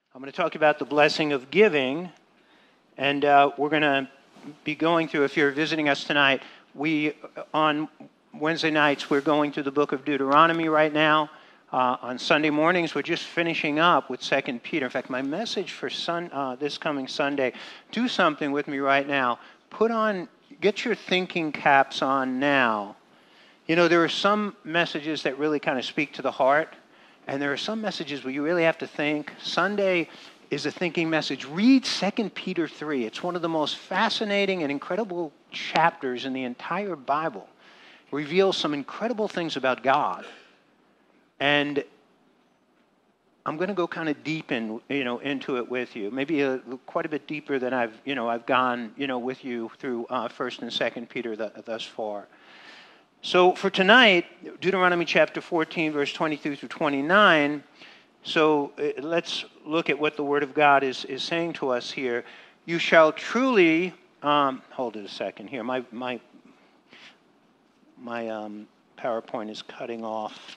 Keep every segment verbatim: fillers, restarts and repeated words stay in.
I'm going to talk about the blessing of giving, and uh, we're going to be going through, if you're visiting us tonight, we, on Wednesday nights, we're going through the book of Deuteronomy right now. Uh, on Sunday mornings, we're just finishing up with Second Peter. In fact, my message for sun, uh, this coming Sunday, do something with me right now. Put on, get your thinking caps on now. You know, there are some messages that really kind of speak to the heart, and there are some messages where you really have to think. Sunday is a thinking message. Read Second Peter three. It's one of the most fascinating and incredible chapters in the entire Bible. It reveals some incredible things about God. And I'm going to go kind of deep in, you know, into it with you. Maybe a, quite a bit deeper than I've, you know, I've gone, you know, with you through uh, First and Second Peter th- thus far. So for tonight, Deuteronomy chapter fourteen, verse twenty-two through twenty-nine. So uh, let's look at what the Word of God is is saying to us here. You shall truly, um, hold it a second here. My my my um, PowerPoint is cutting off.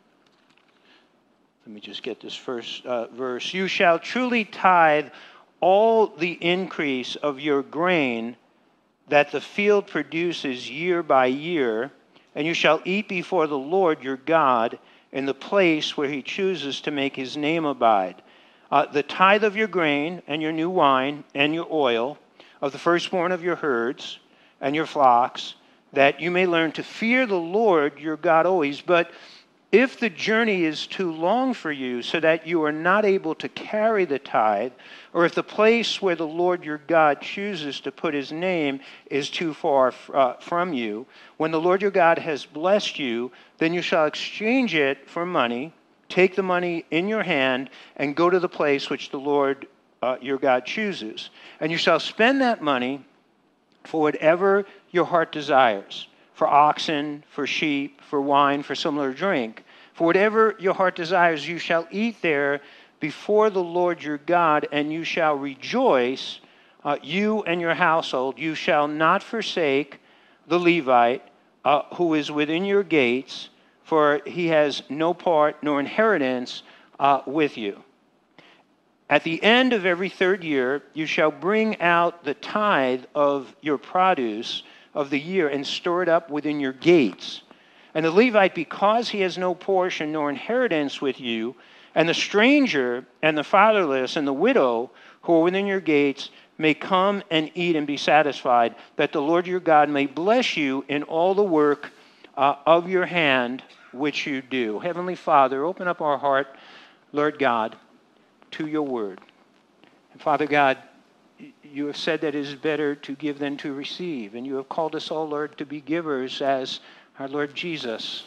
Let me just get this first uh, verse. You shall truly tithe all the increase of your grain that the field produces year by year, and you shall eat before the Lord your God in the place where he chooses to make his name abide. Uh, the tithe of your grain and your new wine and your oil, of the firstborn of your herds and your flocks, that you may learn to fear the Lord your God always. But if the journey is too long for you so that you are not able to carry the tithe, or if the place where the Lord your God chooses to put his name is too far uh, from you, when the Lord your God has blessed you, then you shall exchange it for money, take the money in your hand, and go to the place which the Lord uh, your God chooses. And you shall spend that money for whatever your heart desires, for oxen, for sheep, for wine, for similar drink. For whatever your heart desires, you shall eat there before the Lord your God, and you shall rejoice, uh, you and your household. You shall not forsake the Levite uh, who is within your gates, for he has no part nor inheritance uh, with you. At the end of every third year, you shall bring out the tithe of your produce of the year and store it up within your gates. And the Levite, because he has no portion nor inheritance with you, and the stranger and the fatherless and the widow who are within your gates may come and eat and be satisfied, that the Lord your God may bless you in all the work uh, of your hand which you do. Heavenly Father, open up our heart, Lord God, to your word. And Father God, you have said that it is better to give than to receive. And you have called us all, Lord, to be givers as our Lord Jesus.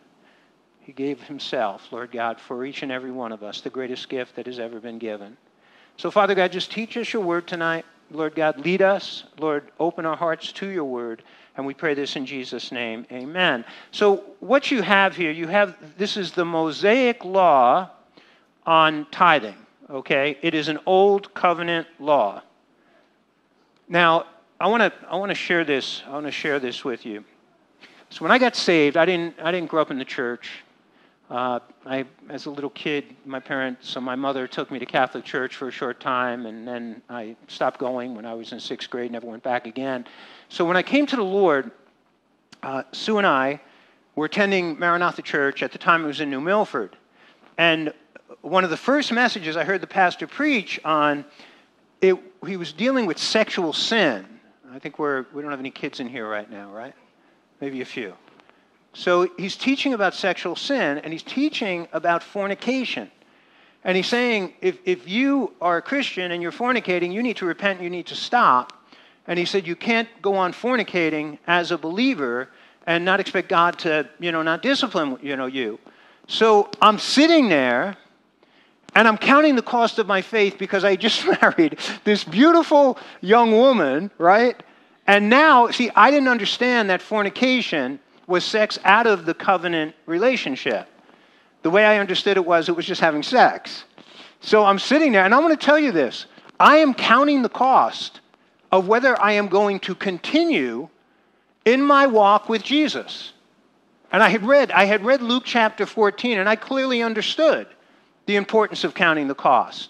He gave himself, Lord God, for each and every one of us, the greatest gift that has ever been given. So, Father God, just teach us your word tonight. Lord God, lead us. Lord, open our hearts to your word. And we pray this in Jesus' name. Amen. So what you have here, you have, this is the Mosaic law on tithing. Okay? It is an old covenant law. Now, I want to I want to share this. I want to share this with you. So when I got saved, I didn't I didn't grow up in the church. Uh, I, as a little kid, my parents, so my mother took me to Catholic church for a short time, and then I stopped going when I was in sixth grade. Never went back again. So when I came to the Lord, uh, Sue and I were attending Maranatha Church. At the time, it was in New Milford, and one of the first messages I heard the pastor preach on, it, he was dealing with sexual sin. I think we're we don't have any kids in here right now, right? Maybe a few. So he's teaching about sexual sin, and he's teaching about fornication. And he's saying, if, if you are a Christian and you're fornicating, you need to repent, you need to stop. And he said, you can't go on fornicating as a believer and not expect God to, you know, not discipline, you know, you. So I'm sitting there, and I'm counting the cost of my faith because I just married this beautiful young woman, right? And now, see, I didn't understand that fornication was sex out of the covenant relationship. The way I understood it was, it was just having sex. So I'm sitting there, and I want to tell you this. I am counting the cost of whether I am going to continue in my walk with Jesus. And I had read, I had read Luke chapter fourteen, and I clearly understood the importance of counting the cost.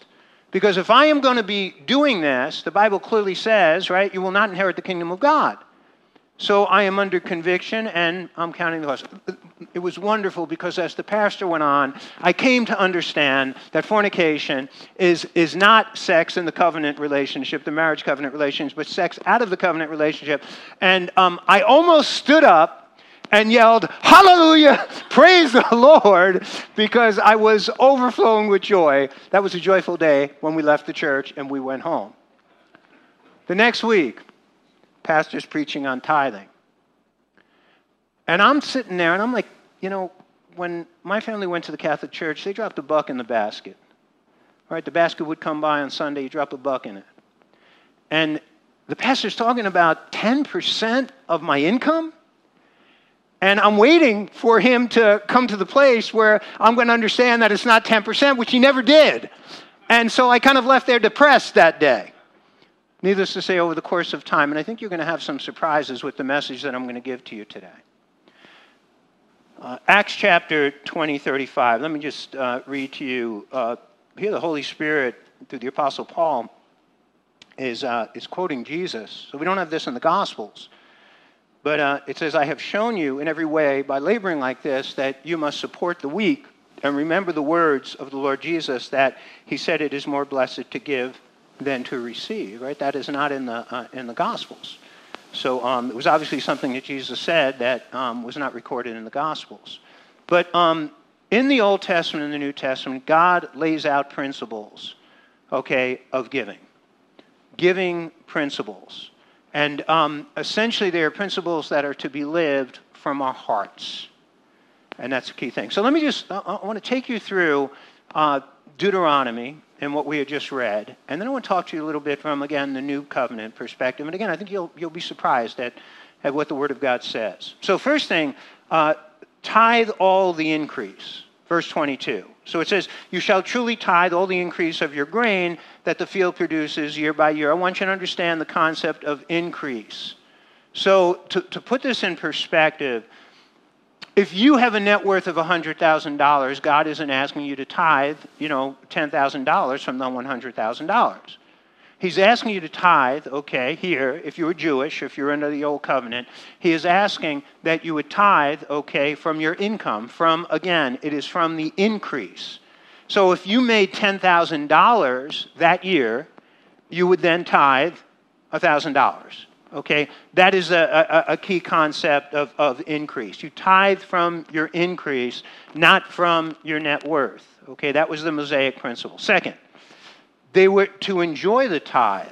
Because if I am going to be doing this, the Bible clearly says, right, you will not inherit the kingdom of God. So I am under conviction, and I'm counting the cost. It was wonderful because as the pastor went on, I came to understand that fornication is, is not sex in the covenant relationship, the marriage covenant relationship, but sex out of the covenant relationship. And um, I almost stood up and yelled, "Hallelujah, praise the Lord," because I was overflowing with joy. That was a joyful day when we left the church and we went home. The next week, pastor's preaching on tithing. And I'm sitting there and I'm like, you know, when my family went to the Catholic Church, they dropped a buck in the basket. All right, the basket would come by on Sunday, you drop a buck in it. And the pastor's talking about ten percent of my income. And I'm waiting for him to come to the place where I'm going to understand that it's not ten percent, which he never did. And so I kind of left there depressed that day. Needless to say, over the course of time, and I think you're going to have some surprises with the message that I'm going to give to you today. Uh, Acts chapter twenty, thirty-five. Let me just uh, read to you. Uh, here the Holy Spirit, through the Apostle Paul, is, uh, is quoting Jesus. So we don't have this in the Gospels. But uh, it says, "I have shown you in every way by laboring like this that you must support the weak and remember the words of the Lord Jesus that he said it is more blessed to give than to receive," right? That is not in the uh, in the Gospels. So um, it was obviously something that Jesus said that um, was not recorded in the Gospels. But um, in the Old Testament and the New Testament, God lays out principles, okay, of giving. Giving principles. And um, essentially they are principles that are to be lived from our hearts. And that's a key thing. So let me just, I, I want to take you through uh, Deuteronomy and what we had just read. And then I want to talk to you a little bit from, again, the New Covenant perspective. And again, I think you'll you'll be surprised at, at what the Word of God says. So first thing, uh, tithe all the increase. Verse twenty-two. So it says, "You shall truly tithe all the increase of your grain that the field produces year by year." I want you to understand the concept of increase. So to, to put this in perspective, if you have a net worth of one hundred thousand dollars, God isn't asking you to tithe, you know, ten thousand dollars from the one hundred thousand dollars. He's asking you to tithe, okay, here, if you were Jewish, if you're under the Old Covenant, he is asking that you would tithe, okay, from your income, from, again, it is from the increase. So if you made ten thousand dollars that year, you would then tithe one thousand dollars. Okay, that is a, a, a key concept of, of increase. You tithe from your increase, not from your net worth. Okay, that was the Mosaic principle. Second, they were to enjoy the tithe.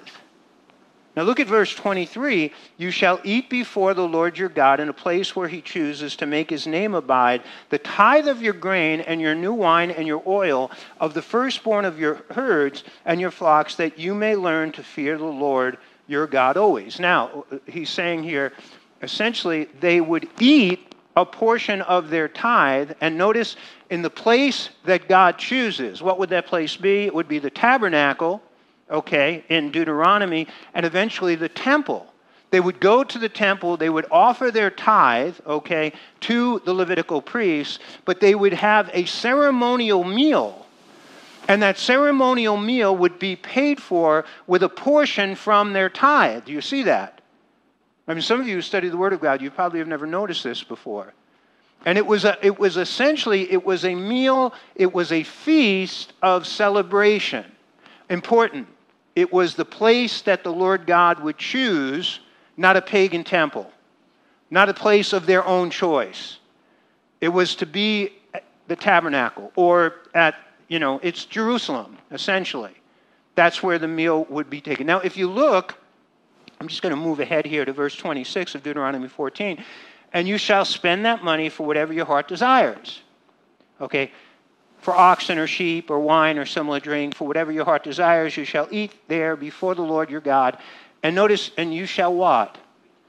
Now look at verse twenty-three. "You shall eat before the Lord your God in a place where he chooses to make his name abide, the tithe of your grain and your new wine and your oil, of the firstborn of your herds and your flocks, that you may learn to fear the Lord your God always." Now, he's saying here, essentially, they would eat a portion of their tithe, and notice in the place that God chooses, what would that place be? It would be the tabernacle, okay, in Deuteronomy, and eventually the temple. They would go to the temple, they would offer their tithe, okay, to the Levitical priests, but they would have a ceremonial meal. And that ceremonial meal would be paid for with a portion from their tithe. Do you see that? I mean, some of you who study the Word of God, you probably have never noticed this before. And it was a, it was essentially, it was a meal, it was a feast of celebration. Important. It was the place that the Lord God would choose, not a pagan temple, not a place of their own choice. It was to be at the tabernacle, or at, you know, it's Jerusalem, essentially. That's where the meal would be taken. Now, if you look, I'm just going to move ahead here to verse twenty-six of Deuteronomy fourteen. "And you shall spend that money for whatever your heart desires." Okay? "For oxen or sheep or wine or similar drink, for whatever your heart desires, you shall eat there before the Lord your God." And notice, and you shall what?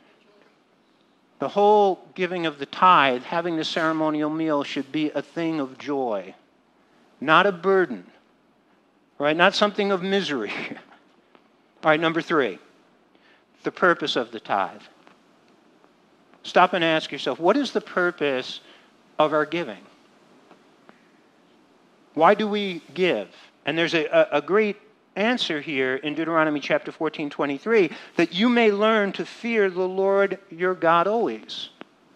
The whole giving of the tithe, having the ceremonial meal, should be a thing of joy. Not a burden, right? Not something of misery. All right, number three, the purpose of the tithe. Stop and ask yourself, what is the purpose of our giving? Why do we give? And there's a, a, a great answer here in Deuteronomy chapter fourteen, twenty-three, that you may learn to fear the Lord your God always.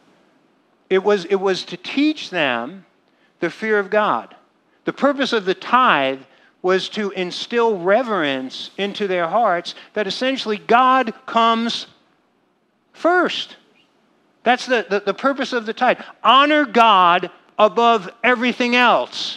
It was, it was to teach them the fear of God. The purpose of the tithe was to instill reverence into their hearts that essentially God comes first. That's the, the, the purpose of the tithe. Honor God above everything else.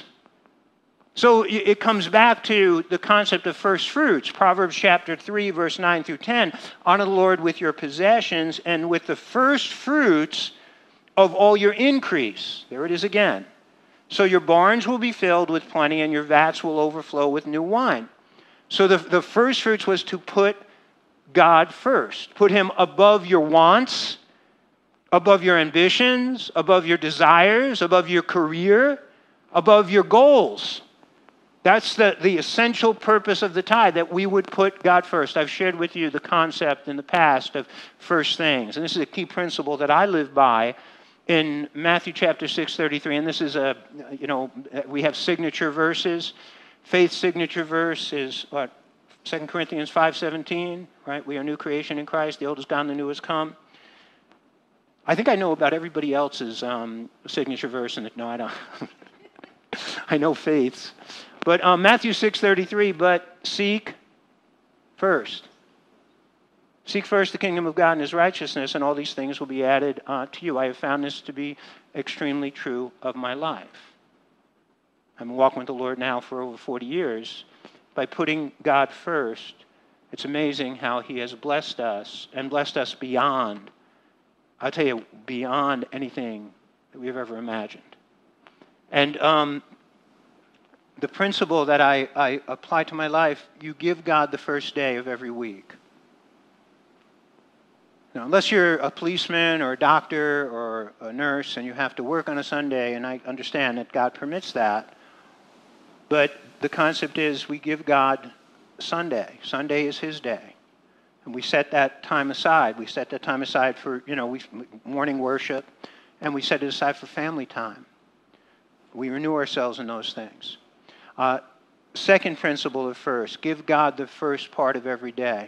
So it comes back to the concept of first fruits. Proverbs chapter three, verse nine through ten. Honor the Lord with your possessions and with the first fruits of all your increase. There it is again. So your barns will be filled with plenty and your vats will overflow with new wine. So the, the first fruits was to put God first. Put him above your wants, above your ambitions, above your desires, above your career, above your goals. That's the, the essential purpose of the tithe, that we would put God first. I've shared with you the concept in the past of first things. And this is a key principle that I live by in Matthew chapter six, thirty-three. And this is a, you know, we have signature verses. Faith's signature verse is what? Second Corinthians five seventeen, right? We are new creation in Christ. The old is gone, the new has come. I think I know about everybody else's um, signature verse. And no, I don't. I know Faith's. But um, Matthew six thirty-three, but seek first. Seek first the kingdom of God and his righteousness, and all these things will be added uh, to you. I have found this to be extremely true of my life. I've been walking with the Lord now for over forty years. By putting God first, it's amazing how he has blessed us, and blessed us beyond, I'll tell you, beyond anything that we've ever imagined. And um, the principle that I, I apply to my life, you give God the first day of every week. Now, unless you're a policeman or a doctor or a nurse and you have to work on a Sunday, and I understand that God permits that, but the concept is we give God Sunday. Sunday is his day. And we set that time aside. We set that time aside for, you know, we, morning worship, and we set it aside for family time. We renew ourselves in those things. Uh, second principle of first, give God the first part of every day.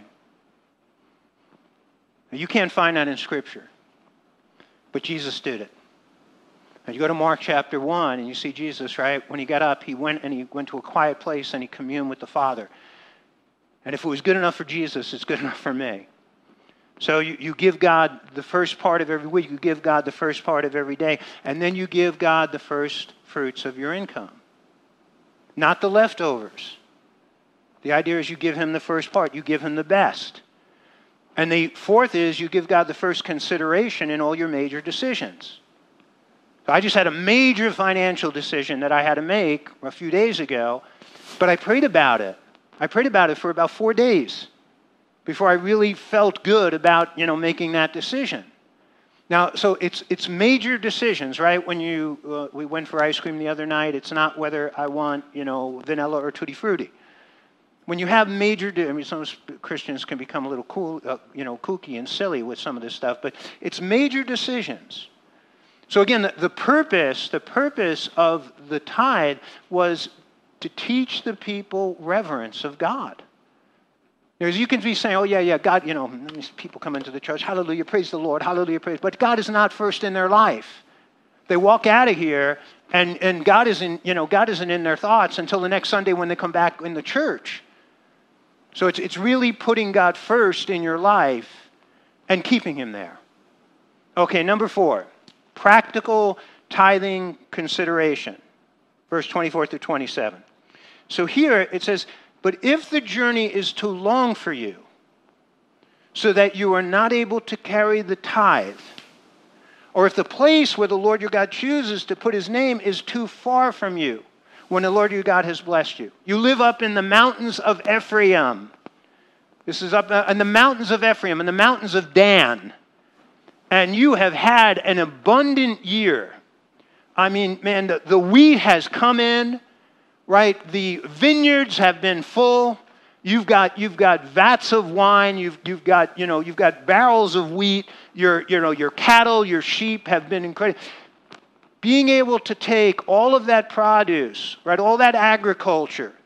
Now, you can't find that in Scripture, but Jesus did it. Now, you go to Mark chapter one, and you see Jesus, right? When he got up, he went and he went to a quiet place, and he communed with the Father. And if it was good enough for Jesus, it's good enough for me. So you, you give God the first part of every week, you give God the first part of every day, and then you give God the first fruits of your income. Not the leftovers. The idea is you give him the first part. You give him the best. And the fourth is you give God the first consideration in all your major decisions. So I just had a major financial decision that I had to make a few days ago, but I prayed about it. I prayed about it for about four days before I really felt good about, you know, making that decision. Now, so it's it's major decisions, right? When you uh, we went for ice cream the other night, it's not whether I want, you know, vanilla or tutti frutti. When you have major, I mean, some Christians can become a little cool, uh, you know, kooky and silly with some of this stuff, but it's major decisions. So again, the, the purpose, the purpose of the tithe was to teach the people reverence of God. Because you can be saying, oh, yeah, yeah, God, you know, people come into the church, hallelujah, praise the Lord, hallelujah, praise. But God is not first in their life. They walk out of here, and, and God isn't, you know, God isn't in their thoughts until the next Sunday when they come back in the church. So it's it's really putting God first in your life and keeping him there. Okay, number four, practical tithing consideration. Verse twenty-four through twenty-seven. So here it says, but if the journey is too long for you, so that you are not able to carry the tithe, or if the place where the Lord your God chooses to put his name is too far from you, when the Lord your God has blessed you. You live up in the mountains of Ephraim. This is up in the mountains of Ephraim, in the mountains of Dan. And you have had an abundant year. I mean, man, the, the wheat has come in, right? The vineyards have been full. You've got you've got vats of wine. You've you've got you know you've got barrels of wheat. Your you know your cattle, your sheep have been incredible. Being able to take all of that produce, right, all that agriculture,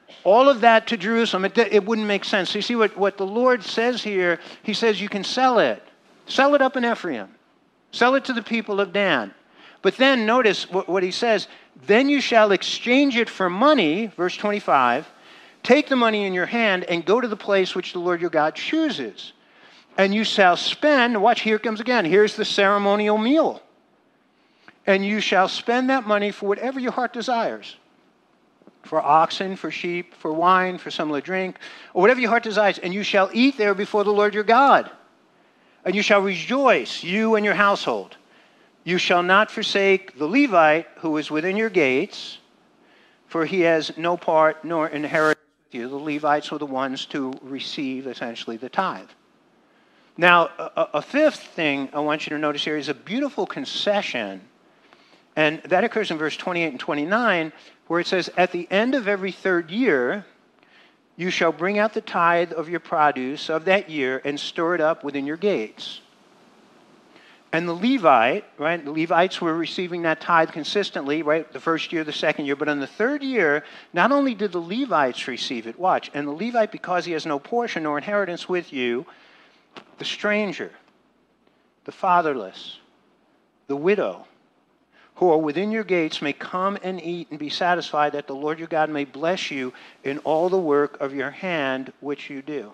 all of that to Jerusalem, it, it wouldn't make sense. So you see what, what the Lord says here, he says you can sell it. Sell it up in Ephraim. Sell it to the people of Dan. But then notice what, what he says, then you shall exchange it for money, verse twenty-five, take the money in your hand and go to the place which the Lord your God chooses. And you shall spend, watch, here it comes again, here's the ceremonial meal. And you shall spend that money for whatever your heart desires. For oxen, for sheep, for wine, for some drink, or whatever your heart desires. And you shall eat there before the Lord your God. And you shall rejoice, you and your household. You shall not forsake the Levite who is within your gates, for he has no part nor inheritance with you. The Levites were the ones to receive, essentially, the tithe. Now, a, a fifth thing I want you to notice here is a beautiful concession. And that occurs in verse twenty-eight and twenty-nine, where it says, at the end of every third year, you shall bring out the tithe of your produce of that year and store it up within your gates. And the Levite, right, the Levites were receiving that tithe consistently, right, the first year, the second year, but on the third year, not only did the Levites receive it, watch, and the Levite, because he has no portion nor inheritance with you, the stranger, the fatherless, the widow, who are within your gates may come and eat and be satisfied, that the Lord your God may bless you in all the work of your hand which you do.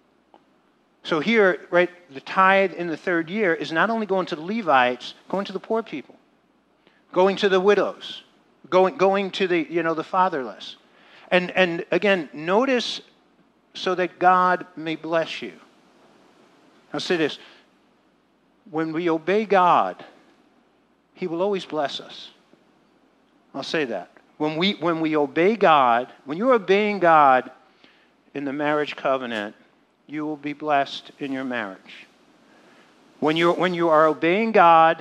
So here, right, the tithe in the third year is not only going to the Levites, going to the poor people, going to the widows, going going to the, you know, the fatherless. And and again, notice, so that God may bless you. I'll say this. When we obey God, he will always bless us. I'll say that. When we when we obey God, when you're obeying God in the marriage covenant, you will be blessed in your marriage. When you when you are obeying God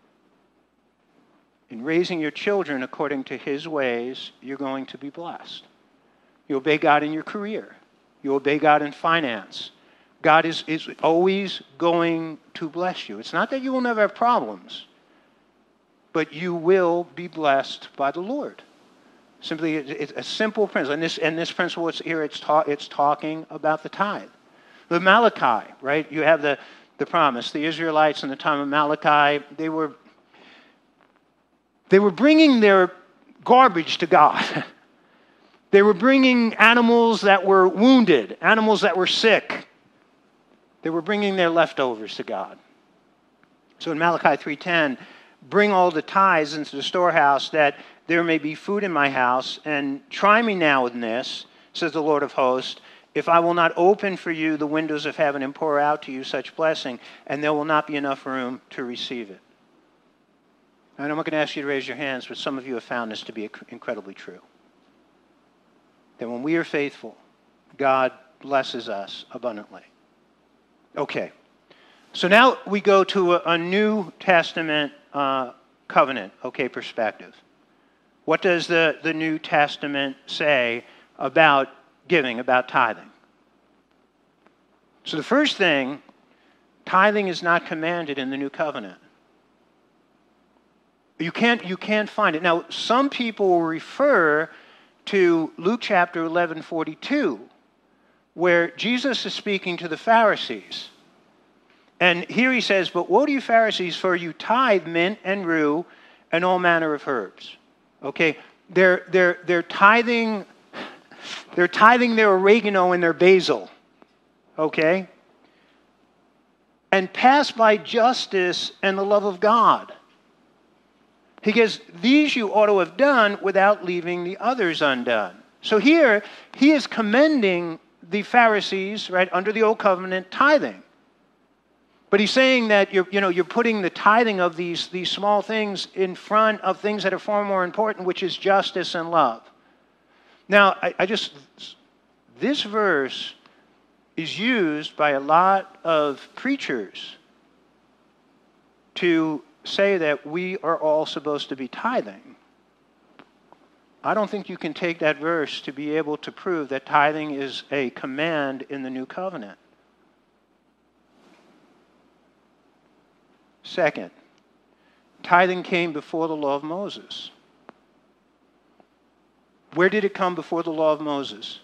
in raising your children according to his ways, you're going to be blessed. You obey God in your career. You obey God in finance. God is, is always going to bless you. It's not that you will never have problems, but you will be blessed by the Lord. Simply, it's a simple principle. And this, and this principle is here, it's, ta- it's talking about the tithe. The Malachi, right? You have the, the promise. The Israelites in the time of Malachi, they were, they were bringing their garbage to God. They were bringing animals that were wounded, animals that were sick. They were bringing their leftovers to God. So in Malachi three ten, bring all the tithes into the storehouse, that there may be food in my house, and try me now in this, says the Lord of hosts, if I will not open for you the windows of heaven and pour out to you such blessing, and there will not be enough room to receive it. And I'm not going to ask you to raise your hands, but some of you have found this to be incredibly true. That when we are faithful, God blesses us abundantly. Okay. So now we go to a, a New Testament uh, covenant, okay, perspective. What does the, the New Testament say about giving, about tithing? So the first thing, tithing is not commanded in the New Covenant. You can't, you can't find it. Now, some people will refer to Luke chapter eleven forty-two, where Jesus is speaking to the Pharisees. And here he says, but woe to you Pharisees, for you tithe mint and rue and all manner of herbs. Okay, they're, they're, they're tithing, they're tithing their oregano and their basil. Okay? And pass by justice and the love of God. He goes, these you ought to have done without leaving the others undone. So here, he is commending the Pharisees, right, under the Old Covenant tithing. But he's saying that you're, you know, you're putting the tithing of these, these small things in front of things that are far more important, which is justice and love. Now, I, I just, this verse is used by a lot of preachers to say that we are all supposed to be tithing. I don't think you can take that verse to be able to prove that tithing is a command in the New Covenant. Second, tithing came before the law of Moses. Where did it come before the law of Moses?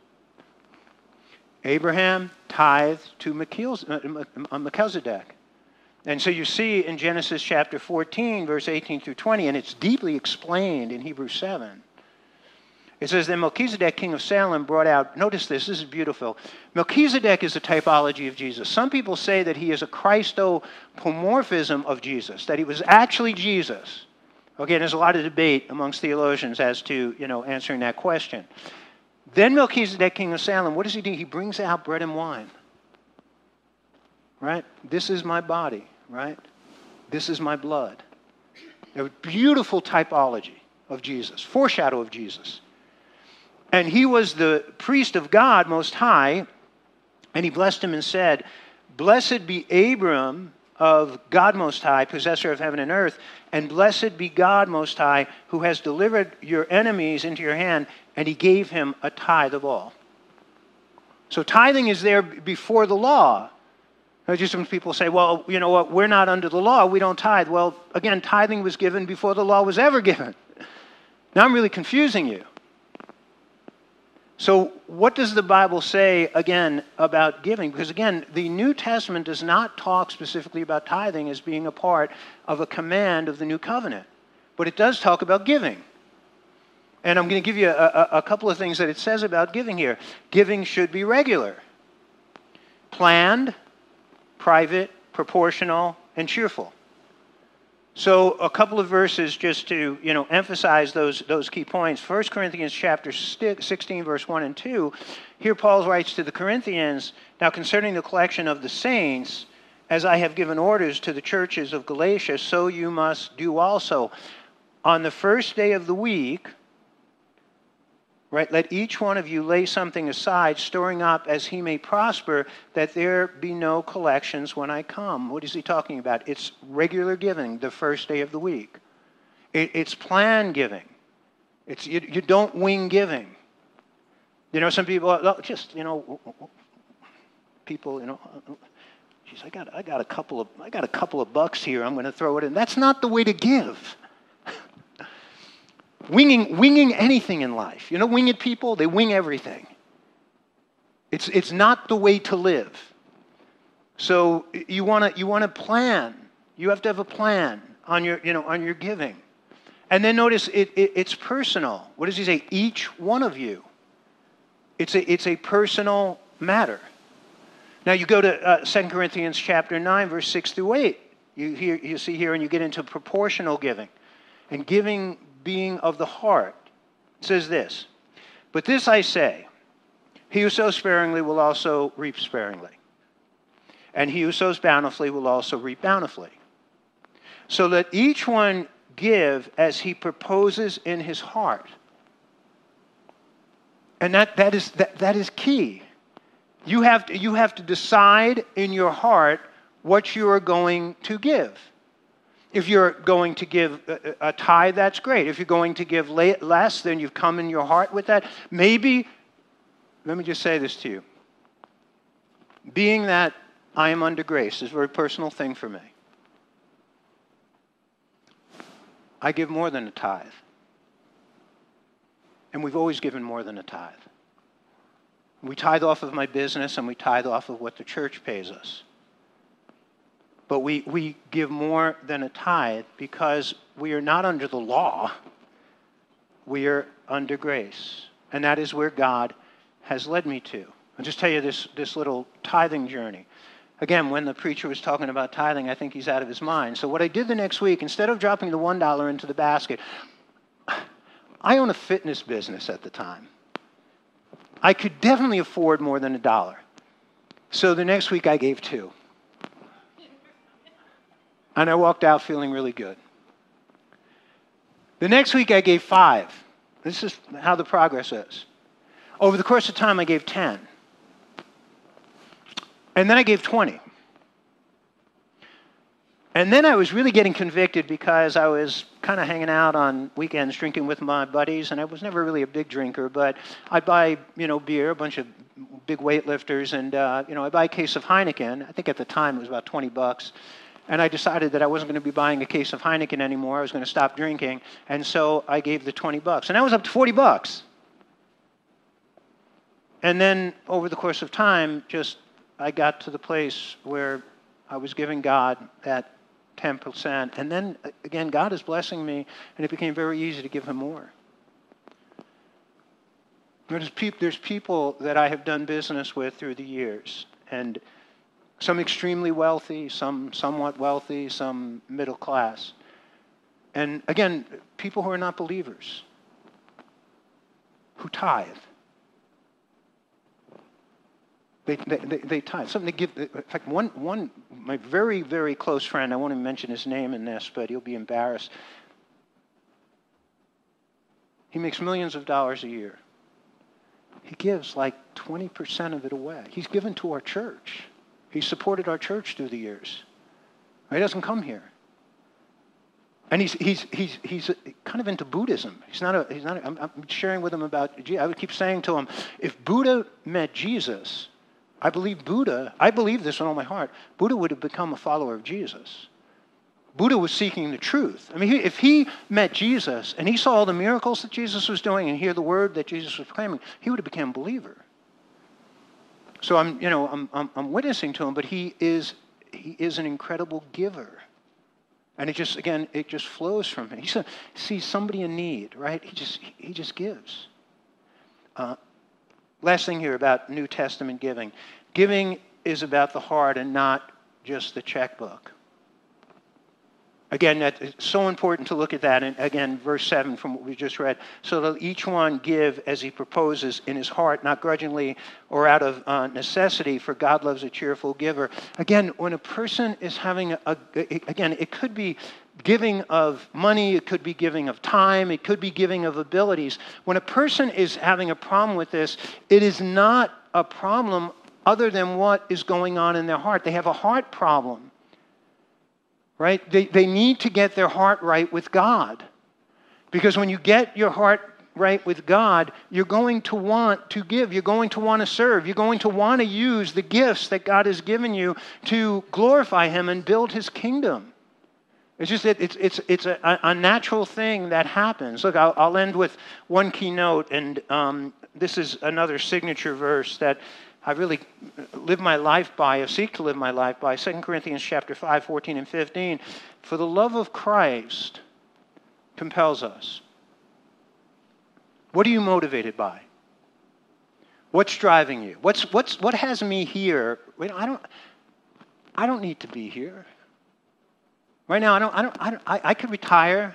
Abraham tithed to Melchizedek. And so you see in Genesis chapter fourteen, verse eighteen through twenty, and it's deeply explained in Hebrews seven. It says, then Melchizedek, king of Salem, brought out, notice this, this is beautiful. Melchizedek is a typology of Jesus. Some people say that he is a Christopomorphism of Jesus, that he was actually Jesus. Okay, there's a lot of debate amongst theologians as to, you know, answering that question. Then Melchizedek, king of Salem, what does he do? He brings out bread and wine. Right? This is my body, right? This is my blood. A beautiful typology of Jesus, foreshadow of Jesus. And he was the priest of God Most High, and he blessed him and said, blessed be Abram of God Most High, possessor of heaven and earth, and blessed be God Most High, who has delivered your enemies into your hand, and he gave him a tithe of all. So tithing is there before the law. Just some people say, well, you know what, we're not under the law, we don't tithe. Well, again, tithing was given before the law was ever given. Now I'm really confusing you. So what does the Bible say, again, about giving? Because, again, the New Testament does not talk specifically about tithing as being a part of a command of the New Covenant. But it does talk about giving. And I'm going to give you a, a, a couple of things that it says about giving here. Giving should be regular, planned, private, proportional, and cheerful. So a couple of verses just to, you know, emphasize those, those key points. First Corinthians chapter sixteen, verse one and two. Here Paul writes to the Corinthians, now concerning the collection of the saints, as I have given orders to the churches of Galatia, so you must do also. On the first day of the week, right, let each one of you lay something aside, storing up as he may prosper, that there be no collections when I come. What is he talking about? It's regular giving, the first day of the week. It, it's planned giving. It's you, you don't wing giving. You know, some people oh, just, you know, people, you know, geez, I got I got a couple of I got a couple of bucks here. I'm going to throw it in. That's not the way to give. Winging, winging anything in life. You know, winged people, they wing everything. It's, it's not the way to live. So you want to you want to plan. You have to have a plan on your, you know, on your giving. And then notice it, it, it's personal. What does he say? Each one of you. It's a, it's a personal matter. Now you go to uh, Second Corinthians chapter nine, verse six through eight. You, hear, you see here, and you get into proportional giving. And giving being of the heart. It says this, but this I say, he who sows sparingly will also reap sparingly. And he who sows bountifully will also reap bountifully. So let each one give as he proposes in his heart. And that, that, is, that, that is key. You have to, you have to decide in your heart what you are going to give. If you're going to give a, a tithe, that's great. If you're going to give less, then you've come in your heart with that. Maybe, let me just say this to you. Being that I am under grace is a very personal thing for me. I give more than a tithe. And we've always given more than a tithe. We tithe off of my business and we tithe off of what the church pays us. But we, we give more than a tithe because we are not under the law. We are under grace. And that is where God has led me to. I'll just tell you this, this little tithing journey. Again, when the preacher was talking about tithing, I think he's out of his mind. So what I did the next week, instead of dropping the one dollar into the basket, I own a fitness business at the time. I could definitely afford more than a dollar. So the next week I gave two. And I walked out feeling really good. The next week I gave five. This is how the progress is. Over the course of time I gave ten. And then I gave twenty. And then I was really getting convicted because I was kind of hanging out on weekends drinking with my buddies, and I was never really a big drinker, but I'd buy, you know, beer, a bunch of big weightlifters, and, uh, you know, I'd buy a case of Heineken. I think at the time it was about twenty bucks. And I decided that I wasn't going to be buying a case of Heineken anymore. I was going to stop drinking. And so I gave the twenty bucks. And that was up to forty bucks. And then over the course of time, just I got to the place where I was giving God that ten percent. And then, again, God is blessing me, and it became very easy to give him more. There's, peop- there's people that I have done business with through the years, and some extremely wealthy, some somewhat wealthy, some middle class. And again, people who are not believers, who tithe. They, they, they, they tithe. Something to give. In fact, one, one, my very, very close friend, I won't even mention his name in this, but he'll be embarrassed. He makes millions of dollars a year. He gives like twenty percent of it away. He's given to our church. He's supported our church through the years. He doesn't come here. And he's he's he's he's kind of into Buddhism. He's not a he's not. A, I'm, I'm sharing with him about. I would keep saying to him, if Buddha met Jesus, I believe Buddha. I believe this with all my heart. Buddha would have become a follower of Jesus. Buddha was seeking the truth. I mean, if he met Jesus and he saw all the miracles that Jesus was doing and hear the word that Jesus was proclaiming, he would have become a believer. So I'm, you know, I'm, I'm, I'm witnessing to him, but he is, he is an incredible giver, and it just, again, it just flows from him. He sees somebody in need, right? He just, he just gives. Uh, last thing here about New Testament giving: giving is about the heart and not just the checkbook. Again, it's so important to look at that. And again, verse seven from what we just read. So that each one give as he proposes in his heart, not grudgingly or out of uh, necessity, for God loves a cheerful giver. Again, when a person is having, a, a, again, it could be giving of money, it could be giving of time, it could be giving of abilities. When a person is having a problem with this, it is not a problem other than what is going on in their heart. They have a heart problem. Right? They, they need to get their heart right with God. Because when you get your heart right with God, you're going to want to give. You're going to want to serve. You're going to want to use the gifts that God has given you to glorify him and build his kingdom. It's just that it's, it's, it's a, a natural thing that happens. Look, I'll, I'll end with one key note, and um, this is another signature verse that I really live my life by, or seek to live my life by. Second Corinthians chapter five, fourteen and fifteen. For the love of Christ compels us. What are you motivated by? What's driving you? What's what's what has me here? Wait, I don't I don't need to be here. Right now, I don't I don't I don't, I, I could retire.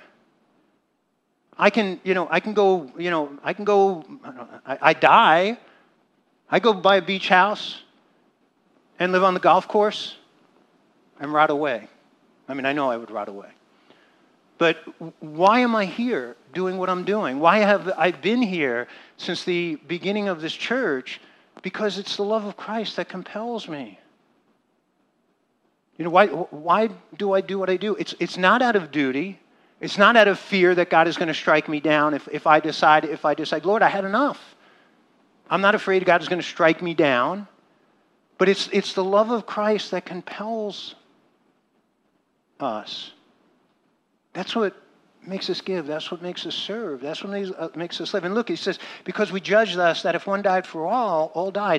I can, you know, I can go, you know, I can go I, I die. I go buy a beach house and live on the golf course and rot away. I mean, I know I would rot away. But why am I here doing what I'm doing? Why have I been here since the beginning of this church? Because it's the love of Christ that compels me. You know, why, why do I do what I do? It's, it's not out of duty. It's not out of fear that God is going to strike me down if, if I decide, if I decide, Lord, I had enough. I'm not afraid God is going to strike me down, but it's it's the love of Christ that compels us. That's what makes us give. That's what makes us serve. That's what makes, uh, makes us live. And look, he says, because we judge thus that if one died for all, all died.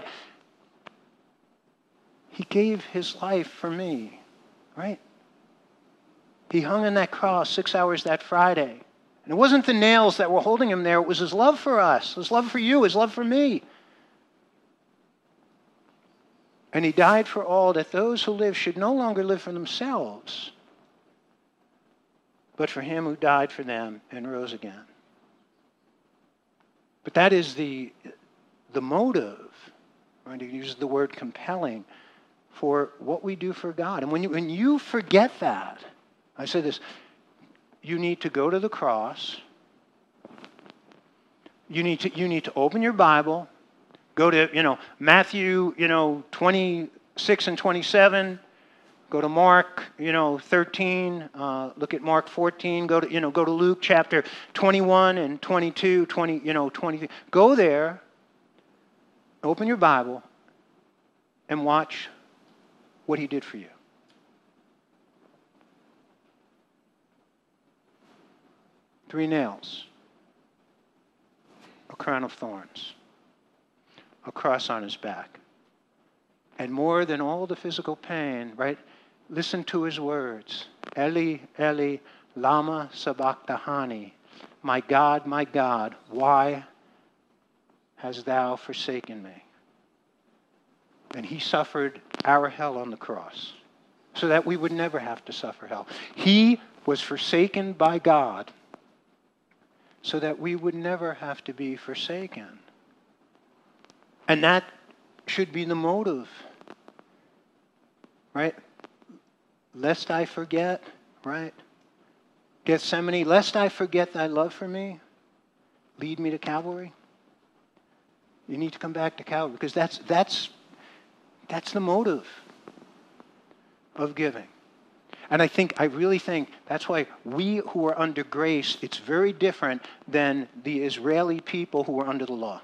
He gave his life for me, right? He hung on that cross six hours that Friday. And it wasn't the nails that were holding him there. It was his love for us, his love for you, his love for me. And he died for all, that those who live should no longer live for themselves, but for him who died for them and rose again. But that is the, the motive, right? He uses the word compelling, for what we do for God. And when you, when you forget that, I say this, you need to go to the cross. You need to you need to open your Bible, go to, you know, Matthew, you know, twenty-six and twenty-seven. Go to Mark, you know, thirteen. Uh, look at Mark fourteen. Go to, you know, go to Luke chapter twenty-one and twenty-two, twenty, you know, twenty. Go there. Open your Bible, and watch what he did for you. three nails, a crown of thorns, a cross on his back. And more than all the physical pain, right? Listen to his words. Eli, Eli, lama sabachthani. My God, my God, why hast thou forsaken me? And he suffered our hell on the cross so that we would never have to suffer hell. He was forsaken by God so that we would never have to be forsaken. And that should be the motive, right? Lest I forget, right? Gethsemane, lest I forget thy love for me, lead me to Calvary. You need to come back to Calvary because that's that's that's the motive of giving. And I think, I really think that's why we who are under grace, it's very different than the Israeli people who are under the law.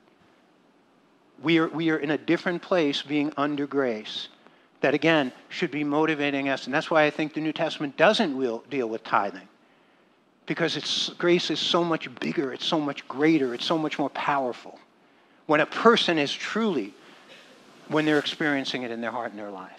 We are, we are in a different place being under grace that, again, should be motivating us. And that's why I think the New Testament doesn't will, deal with tithing. Because it's, grace is so much bigger, it's so much greater, it's so much more powerful. When a person is truly, when they're experiencing it in their heart and their life.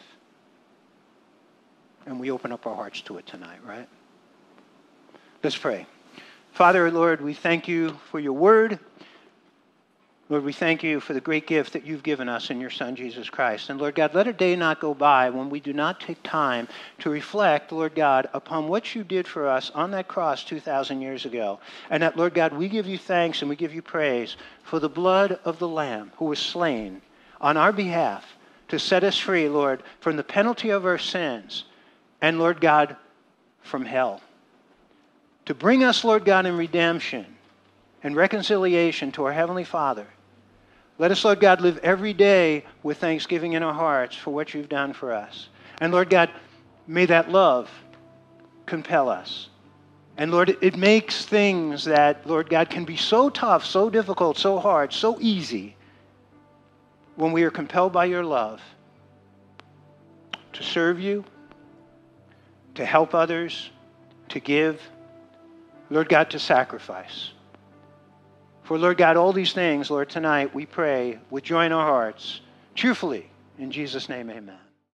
And we open up our hearts to it tonight, right? Let's pray. Father, Lord, we thank you for your word. Lord, we thank you for the great gift that you've given us in your Son, Jesus Christ. And Lord God, let a day not go by when we do not take time to reflect, Lord God, upon what you did for us on that cross two thousand years ago. And that, Lord God, we give you thanks and we give you praise for the blood of the Lamb who was slain on our behalf to set us free, Lord, from the penalty of our sins. And, Lord God, from hell. To bring us, Lord God, in redemption and reconciliation to our Heavenly Father. Let us, Lord God, live every day with thanksgiving in our hearts for what you've done for us. And, Lord God, may that love compel us. And, Lord, it makes things that, Lord God, can be so tough, so difficult, so hard, so easy when we are compelled by your love to serve you, to help others, to give, Lord God, to sacrifice. For, Lord God, all these things, Lord, tonight we pray with joy in our hearts, cheerfully. In Jesus' name, amen.